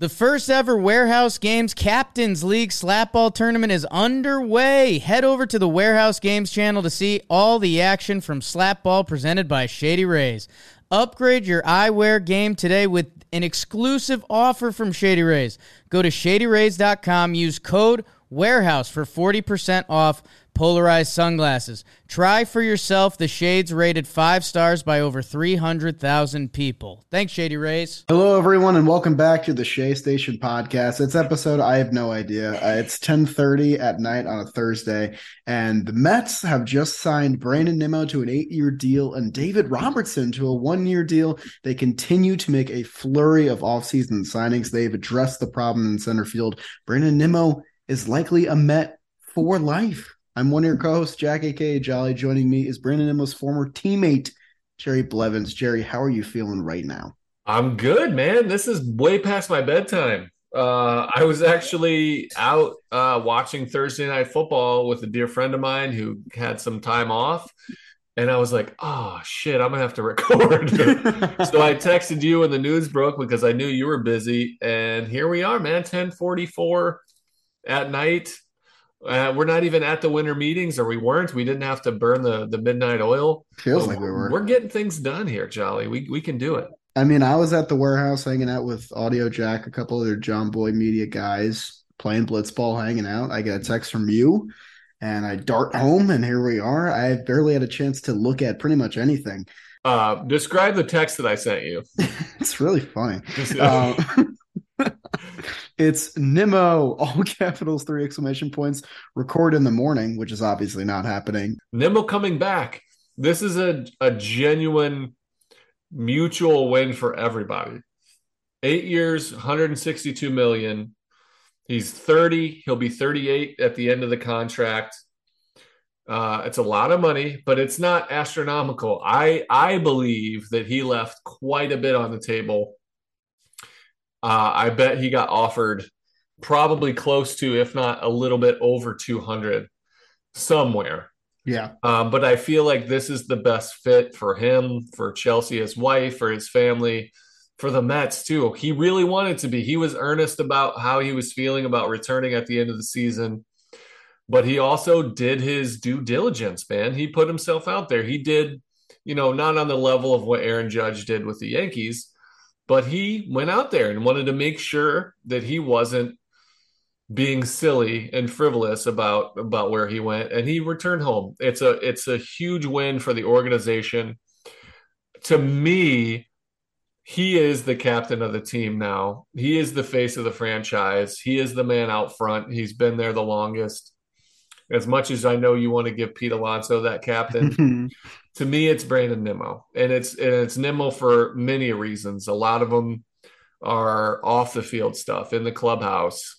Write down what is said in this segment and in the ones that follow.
The first ever Warehouse Games Captains League Slapball Tournament is underway. Head over to the Warehouse Games channel to see all the action from Slapball presented by Shady Rays. Upgrade your eyewear game today with an exclusive offer from Shady Rays. Go to shadyrays.com, use code WAREHOUSE for 40% off polarized sunglasses. Try for yourself the shades rated 5 stars by over 300,000 people. Thanks, Shady Rays. Hello, everyone, and welcome back to the Shea Station podcast. It's episode, I have no idea. It's 10:30 at night on a Thursday, and the Mets have just signed Brandon Nimmo to an 8-year deal and David Robertson to a 1-year deal. They continue to make a flurry of offseason signings. They've addressed the problem in center field. Brandon Nimmo is likely a Met for life. I'm one of your co-hosts, Jack, a.k.a. Jolly. Joining me is Brandon Nimmo's former teammate, Jerry Blevins. Jerry, how are you feeling right now? I'm good, man. This is way past my bedtime. I was actually out watching Thursday Night Football with a dear friend of mine who had some time off. And I was like, oh, shit, I'm going to have to record. So I texted you when the news broke because I knew you were busy. And here we are, man, 10:44 at night. We're not even at the winter meetings, or we weren't. We didn't have to burn the midnight oil. Feels like we were. We're getting things done here, Jolly. We can do it. I mean, I was at the warehouse hanging out with Audio Jack, a couple other John Boy Media guys, playing blitzball, hanging out. I get a text from you, and I dart home, and here we are. I barely had a chance to look at pretty much anything. Describe the text that I sent you. It's really funny. It's Nimmo, all capitals, 3 exclamation points, record in the morning, which is obviously not happening. Nimmo coming back. This is a genuine mutual win for everybody. 8 years, $162 million. He's 30. He'll be 38 at the end of the contract. It's a lot of money, but it's not astronomical. I believe that he left quite a bit on the table. I bet he got offered probably close to, if not a little bit over 200 somewhere. Yeah. But I feel like this is the best fit for him, for Chelsea, his wife, for his family, for the Mets too. He really wanted to be. He was earnest about how he was feeling about returning at the end of the season. But he also did his due diligence, man. He put himself out there. He did, not on the level of what Aaron Judge did with the Yankees, but he went out there and wanted to make sure that he wasn't being silly and frivolous about where he went, and he returned home. It's a huge win for the organization. To me, he is the captain of the team now. He is the face of the franchise. He is the man out front. He's been there the longest. As much as I know you want to give Pete Alonso that captain, to me, it's Brandon Nimmo, and it's Nimmo for many reasons. A lot of them are off the field stuff, in the clubhouse,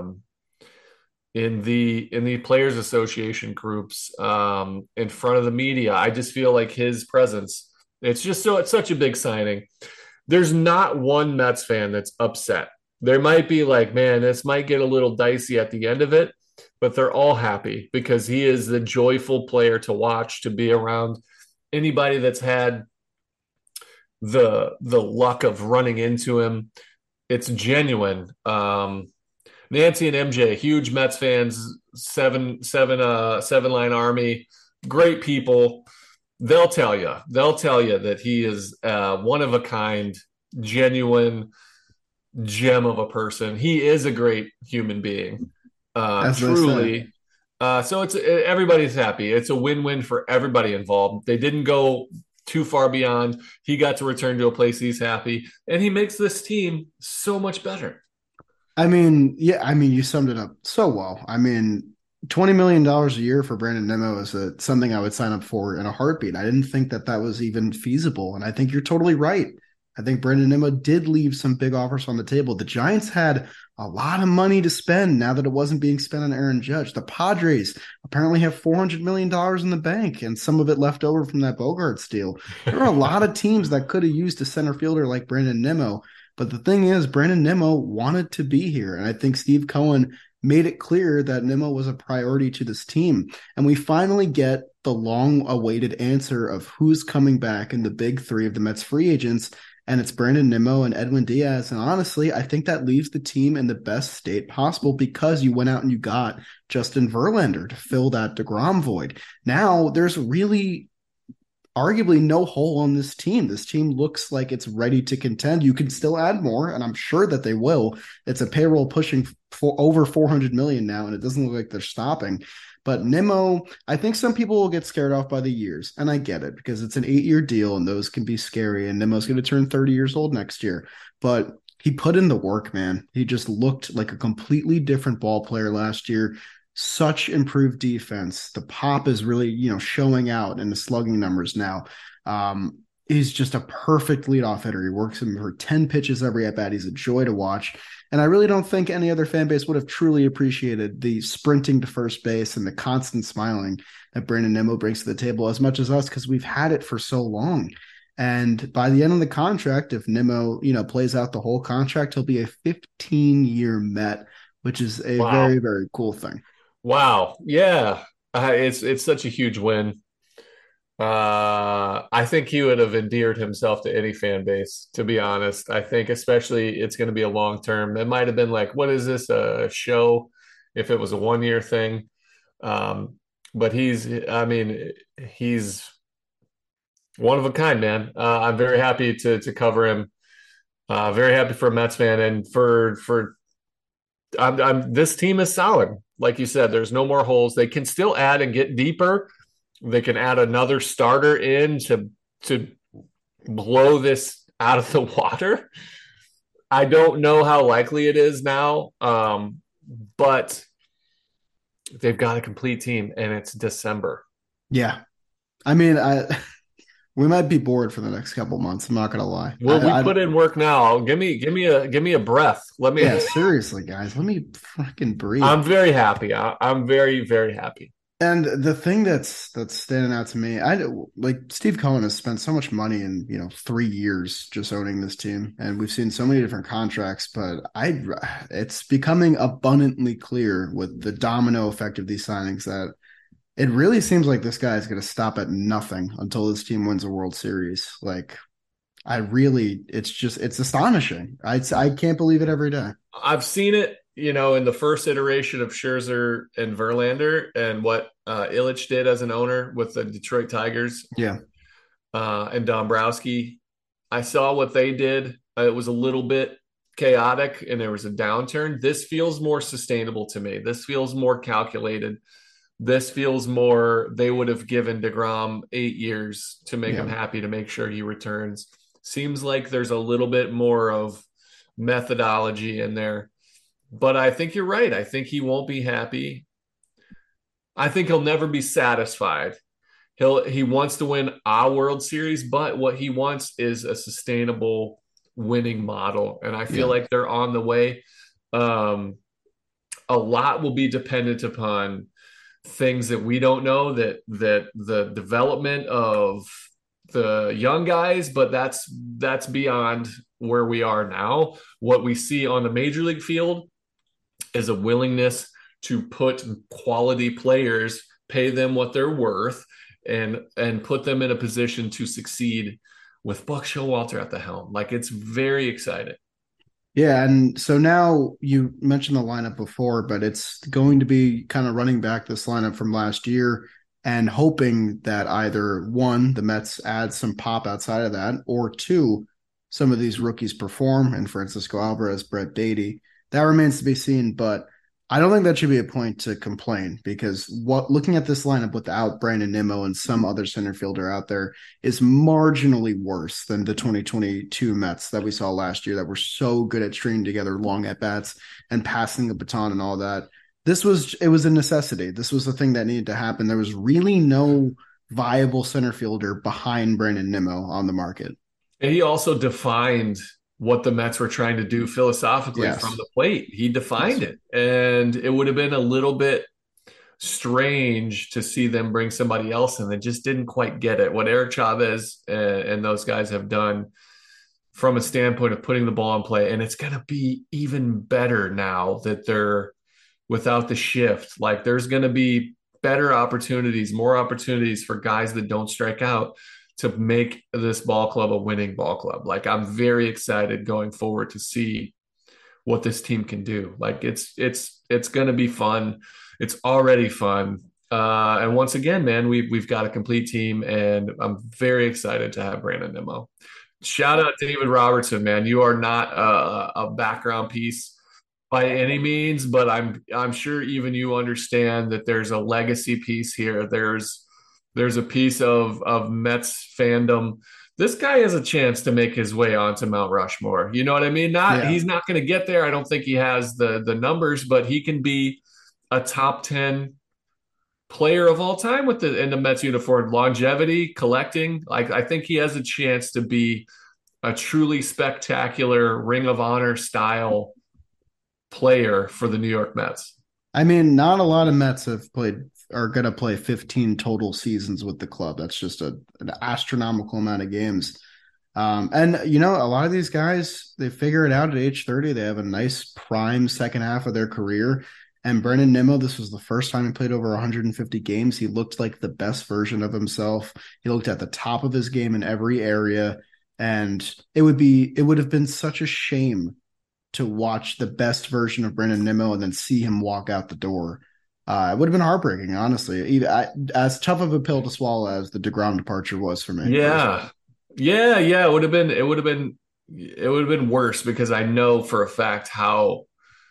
in the Players Association groups, in front of the media. I just feel like his presence. It's such a big signing. There's not one Mets fan that's upset. There might be like, man, this might get a little dicey at the end of it, but they're all happy because he is the joyful player to watch, to be around. Anybody that's had the luck of running into him, it's genuine. Nancy and MJ, huge Mets fans, seven line army, great people. They'll tell you that he is one of a kind, genuine gem of a person. He is a great human being, truly. So everybody's happy. It's a win-win for everybody involved. They didn't go too far beyond. He got to return to a place he's happy, and he makes this team so much better. You summed it up so well. $20 million a year for Brandon Nimmo is something I would sign up for in a heartbeat. I didn't think that was even feasible, and I think you're totally right. I think Brandon Nimmo did leave some big offers on the table. The Giants had a lot of money to spend now that it wasn't being spent on Aaron Judge. The Padres apparently have $400 million in the bank, and some of it left over from that Bogaerts deal. There are a lot of teams that could have used a center fielder like Brandon Nimmo, but the thing is, Brandon Nimmo wanted to be here, and I think Steve Cohen made it clear that Nimmo was a priority to this team. And we finally get the long-awaited answer of who's coming back in the big three of the Mets free agents. and it's Brandon Nimmo and Edwin Diaz. And honestly, I think that leaves the team in the best state possible because you went out and you got Justin Verlander to fill that DeGrom void. Now there's really arguably no hole on this team. This team looks like it's ready to contend. You can still add more, and I'm sure that they will. It's a payroll pushing for over 400 million now, and it doesn't look like they're stopping. But Nimmo, I think some people will get scared off by the years, and I get it because it's an 8-year deal, and those can be scary. And Nimmo's going to turn 30 years old next year, but he put in the work, man. He just looked like a completely different ball player last year. Such improved defense. The pop is really, showing out in the slugging numbers now. He's just a perfect leadoff hitter. He works him for 10 pitches every at bat. He's a joy to watch. And I really don't think any other fan base would have truly appreciated the sprinting to first base and the constant smiling that Brandon Nimmo brings to the table as much as us, because we've had it for so long. And by the end of the contract, if Nimmo, plays out the whole contract, he'll be a 15-year Met, which is a very, very cool thing. Wow. Yeah. It's such a huge win. I think he would have endeared himself to any fan base, to be honest. I think especially it's going to be a long term. It might have been like, what is this, a show, if it was a 1-year thing? But he's one of a kind, man. I'm very happy to cover him. Very happy for a Mets fan, and this team is solid. Like you said, there's no more holes. They can still add and get deeper. They can add another starter in to blow this out of the water. I don't know how likely it is now, but they've got a complete team, and it's December. Yeah. I mean, we might be bored for the next couple months. I'm not gonna lie. Well, we put in work now. Give me a breath. Yeah, seriously, guys. Let me fucking breathe. I'm very happy. I'm very, very happy. And the thing that's standing out to me, like Steve Cohen has spent so much money in 3 years just owning this team, and we've seen so many different contracts. But it's becoming abundantly clear with the domino effect of these signings that it really seems like this guy is going to stop at nothing until this team wins a World Series. Like, it's astonishing. I can't believe it every day. I've seen it, in the first iteration of Scherzer and Verlander and what Ilitch did as an owner with the Detroit Tigers. Yeah. And Dombrowski. I saw what they did. It was a little bit chaotic and there was a downturn. This feels more sustainable to me. This feels more calculated. This feels more, they would have given DeGrom 8 years to make him happy, to make sure he returns. Seems like there's a little bit more of methodology in there. But I think you're right. I think he won't be happy. I think he'll never be satisfied. He wants to win a World Series, but what he wants is a sustainable winning model. And I feel like they're on the way. A lot will be dependent upon things that we don't know, that the development of the young guys, but that's beyond where we are now. What we see on the major league field is a willingness to put quality players, pay them what they're worth, and put them in a position to succeed with Buck Showalter at the helm. Like, it's very exciting. Yeah, and so now you mentioned the lineup before, but it's going to be kind of running back this lineup from last year and hoping that either one, the Mets add some pop outside of that, or two, some of these rookies perform, and Francisco Alvarez, Brett Baty. That remains to be seen, but I don't think that should be a point to complain, because looking at this lineup without Brandon Nimmo and some other center fielder out there is marginally worse than the 2022 Mets that we saw last year that were so good at stringing together long at-bats and passing the baton and all that. It was a necessity. This was the thing that needed to happen. There was really no viable center fielder behind Brandon Nimmo on the market. And he also defined what the Mets were trying to do philosophically from the plate. He defined it. And it would have been a little bit strange to see them bring somebody else in that just didn't quite get it. What Eric Chavez and those guys have done from a standpoint of putting the ball in play. And it's going to be even better now that they're without the shift. Like, there's going to be better opportunities, more opportunities for guys that don't strike out to make this ball club a winning ball club. Like, I'm very excited going forward to see what this team can do. Like, it's going to be fun. It's already fun. And once again, man, we've got a complete team, and I'm very excited to have Brandon Nimmo. Shout out David Robertson, man. You are not a background piece by any means, but I'm sure even you understand that there's a legacy piece here. There's a piece of Mets fandom. This guy has a chance to make his way onto Mount Rushmore. You know what I mean? He's not going to get there. I don't think he has the numbers, but he can be a top 10 player of all time in the Mets uniform. Longevity, collecting. Like, I think he has a chance to be a truly spectacular Ring of Honor style player for the New York Mets. I mean, not a lot of Mets are going to play 15 total seasons with the club. That's just an astronomical amount of games. And, a lot of these guys, they figure it out at age 30. They have a nice prime second half of their career. And Brandon Nimmo, this was the first time he played over 150 games. He looked like the best version of himself. He looked at the top of his game in every area. And it would have been such a shame to watch the best version of Brandon Nimmo and then see him walk out the door. It would have been heartbreaking, honestly. As tough of a pill to swallow as the DeGrom departure was for me. Yeah. Yeah. It would have been worse, because I know for a fact how,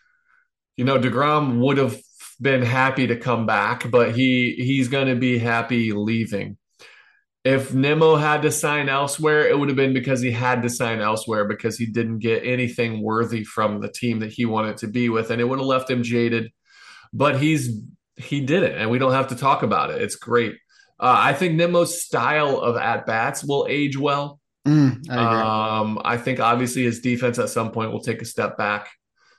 DeGrom would have been happy to come back, but he's going to be happy leaving. If Nimmo had to sign elsewhere, it would have been because he had to sign elsewhere because he didn't get anything worthy from the team that he wanted to be with, and it would have left him jaded. But he did it, and we don't have to talk about it. It's great. I think Nimmo's style of at-bats will age well. I agree. I think obviously his defense at some point will take a step back.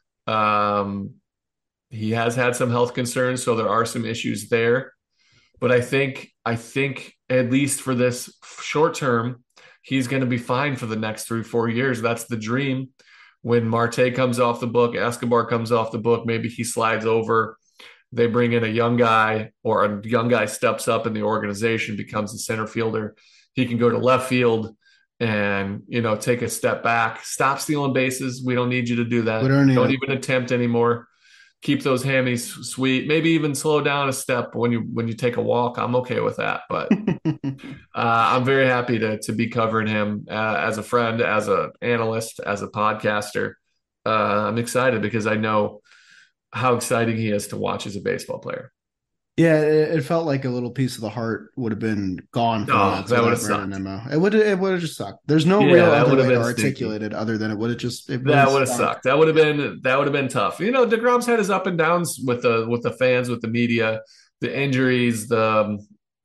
He has had some health concerns, so there are some issues there. But I think at least for this short term, he's going to be fine for the next 3-4 years. That's the dream. When Marte comes off the book, Escobar comes off the book, maybe he slides over. They bring in a young guy, or a young guy steps up in the organization, becomes a center fielder. He can go to left field and, take a step back, stop stealing bases. We don't need you to do that. Don't even attempt anymore. Keep those hammies sweet. Maybe even slow down a step when you take a walk. I'm okay with that. But I'm very happy to be covering him as a friend, as an analyst, as a podcaster. I'm excited because I know how exciting he is to watch as a baseball player. Yeah, it felt like a little piece of the heart would have been gone from that would have sucked. It would have just sucked. There's no real other way to articulate it other than it would have just. That would have sucked. That would have been tough. DeGrom's had his up and downs with the fans, with the media, the injuries, he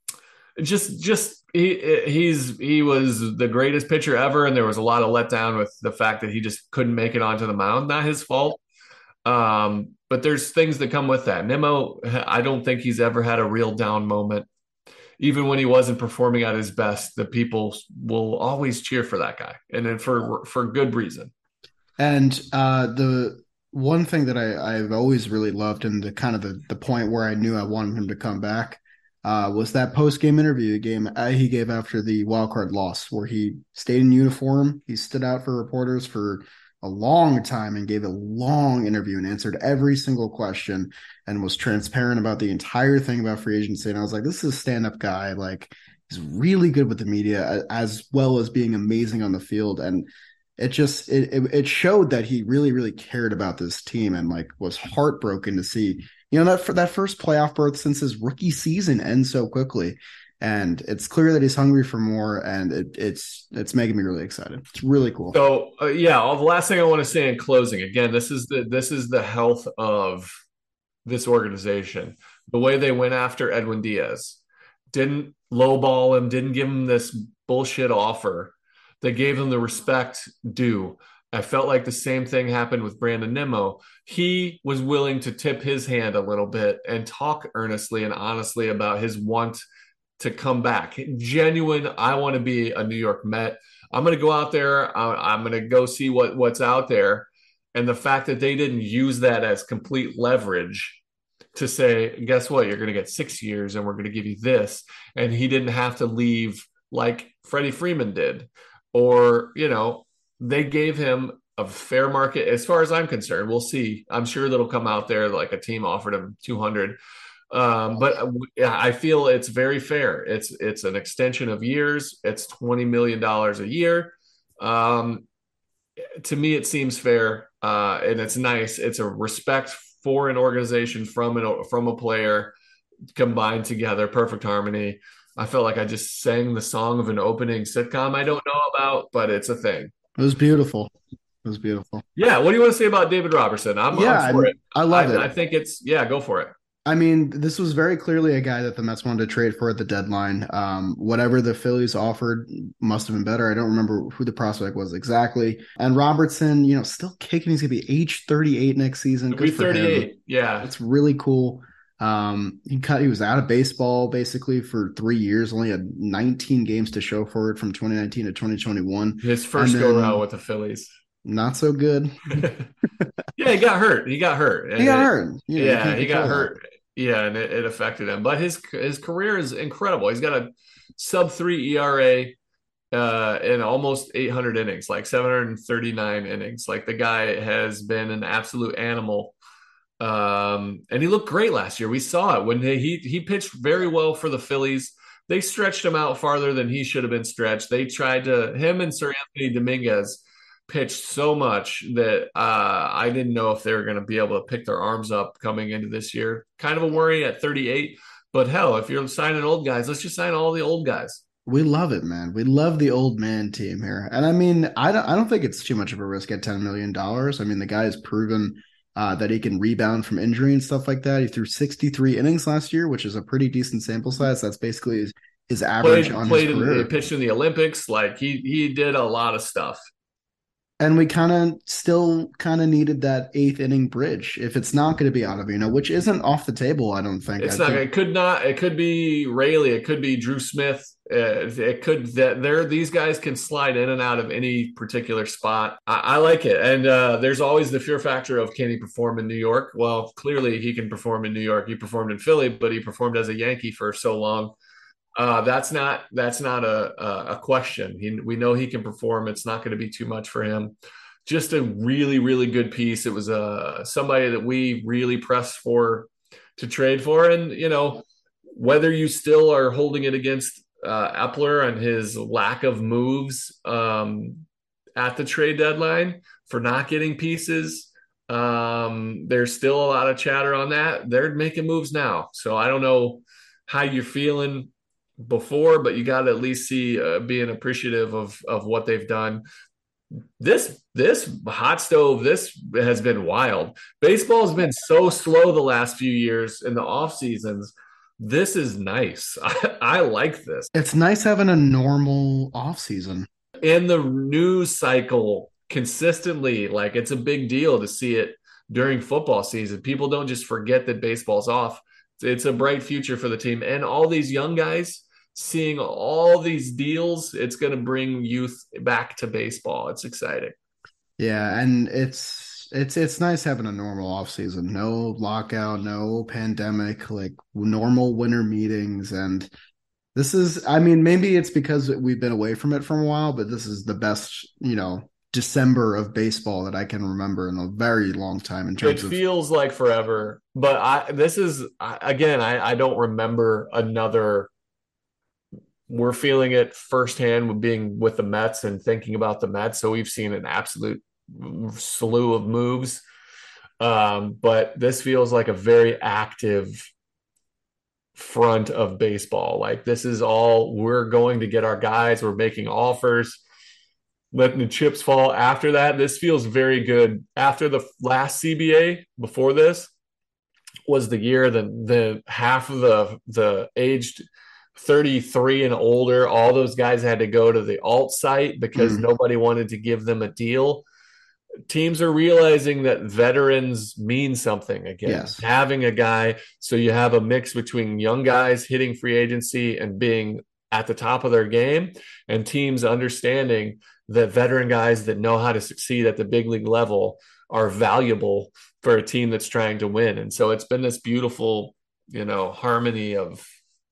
was the greatest pitcher ever, and there was a lot of letdown with the fact that he just couldn't make it onto the mound. Not his fault. But there's things that come with that. Nimmo, I don't think he's ever had a real down moment. Even when he wasn't performing at his best, the people will always cheer for that guy, and then for good reason. And the one thing that I've always really loved, and the point where I knew I wanted him to come back, was that post-game interview he gave after the wildcard loss, where he stayed in uniform. He stood out for reporters for a long time and gave a long interview and answered every single question and was transparent about the entire thing about free agency. And I was like, this is a stand-up guy. Like, he's really good with the media as well as being amazing on the field. And it showed that he really, really cared about this team, and like was heartbroken to see, that first playoff berth since his rookie season end so quickly. And it's clear that he's hungry for more, and it's making me really excited. It's really cool. So the last thing I want to say in closing, again, this is the health of this organization. The way they went after Edwin Diaz, didn't lowball him, didn't give him this bullshit offer. They gave him the respect due. I felt like the same thing happened with Brandon Nimmo. He was willing to tip his hand a little bit and talk earnestly and honestly about his want to come back. Genuine, I want to be a New York Met. I'm going to go out there. I'm going to go see what's out there. And the fact that they didn't use that as complete leverage to say, guess what? You're going to get 6 years and we're going to give you this. And he didn't have to leave like Freddie Freeman did, or, they gave him a fair market as far as I'm concerned. We'll see. I'm sure that'll come out there like a team offered him 200. But yeah, I feel it's very fair. It's an extension of years. It's $20 million a year. To me, it seems fair, and it's nice. It's a respect for an organization from a player combined together, perfect harmony. I felt like I just sang the song of an opening sitcom I don't know about, but it's a thing. It was beautiful. It was beautiful. Yeah, what do you want to say about David Robertson? I'm for it. I love it. I think yeah, go for it. I mean, this was very clearly a guy that the Mets wanted to trade for at the deadline. Whatever the Phillies offered must have been better. I don't remember who the prospect was exactly. And Robertson, still kicking. He's going to be age 38 next season. He'll be 38. Yeah. It's really cool. He was out of baseball basically for 3 years, only had 19 games to show for it from 2019 to 2021. His first go around with the Phillies. Not so good. Yeah, he got hurt. He got hurt. He got hurt. He got hurt. Yeah, and it affected him. But his career is incredible. He's got a sub-3 ERA in almost 800 innings, like 739 innings. Like the guy has been an absolute animal. And he looked great last year. We saw it when he pitched very well for the Phillies. They stretched him out farther than he should have been stretched. Him and Sir Anthony Dominguez pitched so much that I didn't know if they were going to be able to pick their arms up coming into this year. Kind of a worry at 38, but hell, if you're signing old guys, let's just sign all the old guys. We love it, man. We love the old man team here. And I mean, I don't think it's too much of a risk at $10 million. I mean, the guy has proven that he can rebound from injury and stuff like that. He threw 63 innings last year, which is a pretty decent sample size. That's basically his average his career. He pitched in the Olympics. Like he did a lot of stuff. And we still needed that 8th inning bridge. If it's not going to be Ottavino, which isn't off the table, I don't think. It's not. It could not. It could be Raley. It could be Drew Smith. These guys can slide in and out of any particular spot. I like it. And there's always the fear factor of, can he perform in New York? Well, clearly he can perform in New York. He performed in Philly, but he performed as a Yankee for so long. That's not a question. We know he can perform. It's not going to be too much for him. Just a really, really good piece. It was somebody that we really pressed for to trade for. And, whether you still are holding it against Epler and his lack of moves at the trade deadline for not getting pieces, there's still a lot of chatter on that. They're making moves now. So I don't know how you're feeling before, but you got to at least see being appreciative of what they've done. This hot stove, this has been wild. Baseball has been so slow the last few years in the off seasons. This is nice. I like this. It's nice having a normal off season. In the news cycle consistently, like it's a big deal to see it during football season. People don't just forget that baseball's off. It's a bright future for the team. And all these young guys seeing all these deals, it's going to bring youth back to baseball. It's exciting. Yeah, and it's nice having a normal off season. No lockout, no pandemic, like normal winter meetings. And this is, I mean, maybe it's because we've been away from it for a while, but this is the best, December of baseball that I can remember in a very long time. It feels like forever, but I don't remember another. We're feeling it firsthand with being with the Mets and thinking about the Mets. So we've seen an absolute slew of moves. But this feels like a very active front of baseball. Like this is all, we're going to get our guys. We're making offers, letting the chips fall. After that, this feels very good. After the last CBA, before this was the year the half of the aged 33 and older, all those guys had to go to the alt site because nobody wanted to give them a deal. Teams are realizing that veterans mean something again. Yes. Having a guy, so you have a mix between young guys hitting free agency and being at the top of their game, and teams understanding that veteran guys that know how to succeed at the big league level are valuable for a team that's trying to win. And so it's been this beautiful, harmony of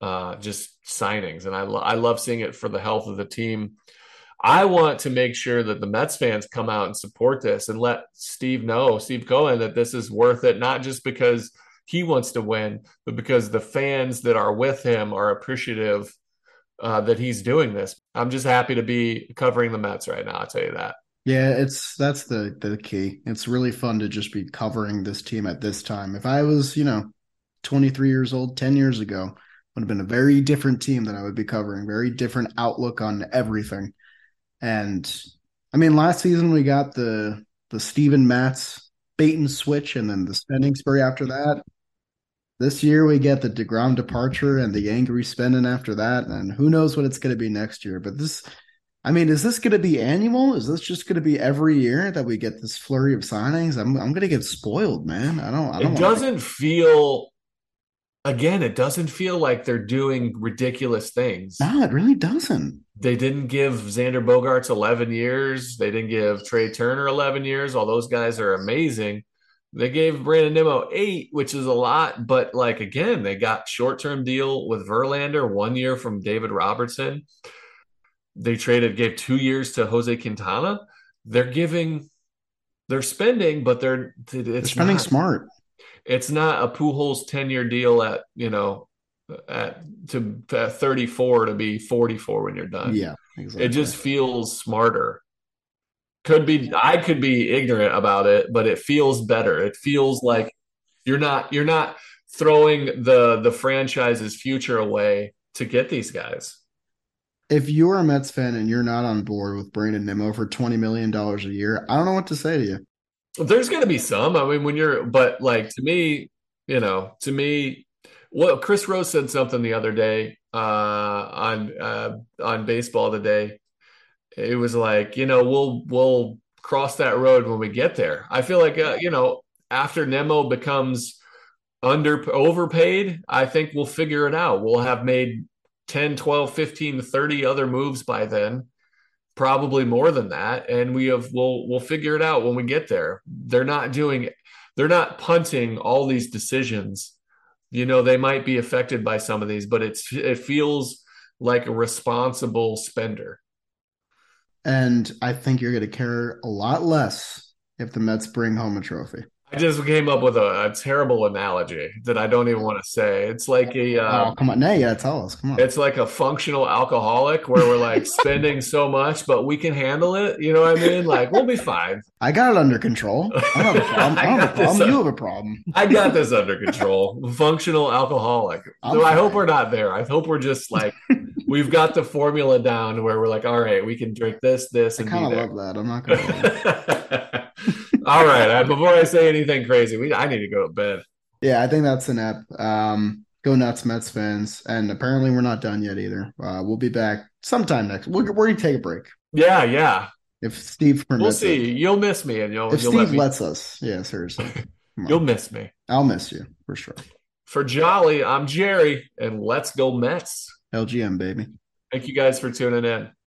just signings, and I love seeing it for the health of the team. I want to make sure that the Mets fans come out and support this and let Steve Cohen, that this is worth it, not just because he wants to win, but because the fans that are with him are appreciative that he's doing this. I'm just happy to be covering the Mets right now. I'll tell you that. Yeah, that's the key. It's really fun to just be covering this team at this time. If I was, 23 years old, 10 years ago, would have been a very different team that I would be covering, very different outlook on everything. And I mean, last season we got the Steven Matz bait and switch and then the spending spree after that. This year we get the DeGrom departure and the angry spending after that, and who knows what it's going to be next year. But I mean, is this going to be annual? Is this just going to be every year that we get this flurry of signings? I'm going to get spoiled, man. I don't. It doesn't feel. Again, it doesn't feel like they're doing ridiculous things. No, it really doesn't. They didn't give Xander Bogaerts 11 years. They didn't give Trey Turner 11 years. All those guys are amazing. They gave Brandon Nimmo 8, which is a lot. But, like, again, they got short-term deal with Verlander, 1 year from David Robertson. They gave 2 years to Jose Quintana. They're spending, but it's spending smart. It's not a Pujols 10-year deal at 34 to be 44 when you're done. Yeah, exactly. It just feels smarter. I could be ignorant about it, but it feels better. It feels like you're not throwing the franchise's future away to get these guys. If you're a Mets fan and you're not on board with Brandon Nimmo for $20 million a year, I don't know what to say to you. There's going to be some. I mean, but like to me, well, Chris Rose said something the other day on Baseball Today. It was like, we'll cross that road when we get there. I feel like, after Nimmo becomes overpaid, I think we'll figure it out. We'll have made 10, 12, 15, 30 other moves by then. Probably more than that, and we'll figure it out when we get there. They're not punting all these decisions. They might be affected by some of these, but it feels like a responsible spender. And I think you're going to care a lot less if the Mets bring home a trophy. I just came up with a terrible analogy that I don't even want to say. It's like oh, come on. Now you got to tell us. Come on. It's like a functional alcoholic where we're like spending so much, but we can handle it. You know what I mean? Like, we'll be fine. I got it under control. I don't have a problem. I don't have a problem. You have a problem. I got this under control. Functional alcoholic. So I hope we're not there. I hope we're just like, we've got the formula down where we're like, all right, we can drink this, and I kind of love that. I'm not going to. All right. Before I say anything crazy, I need to go to bed. Yeah, I think that's an app. Go nuts, Mets fans. And apparently we're not done yet either. We'll be back sometime next. We're going to take a break. Yeah. If Steve permits. We'll see. You'll miss me, and if Steve lets us. Yeah, seriously. You'll miss me. I'll miss you for sure. For Jolly, I'm Jerry, and let's go Mets. LGM, baby. Thank you guys for tuning in.